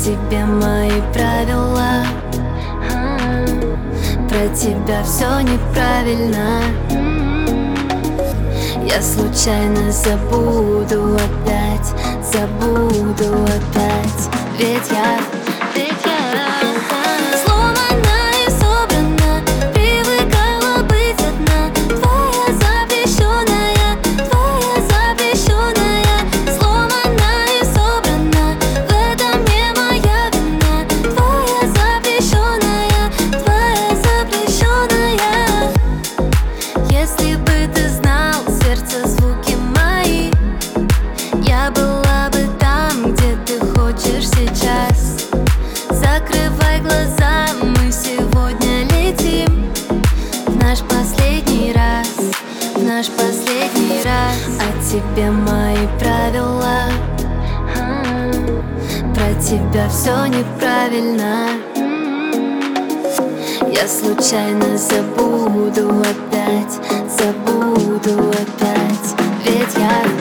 тебе мои правила. Про тебя все неправильно. Я случайно забуду опять, забуду опять. Ведь я сломана и собрана, привыкала быть одна. Твоя запрещенная, сломана и собрана. В этом не моя вина. Твоя запрещенная. Если бы ты знал сердце, звуки мои, я была бы там, где ты хочешь сейчас. Закрывай глаза, мы сегодня летим в наш последний раз, в наш последний раз. А тебе мои правила. Про тебя все неправильно. Я случайно забуду опять, забуду опять. Ведь я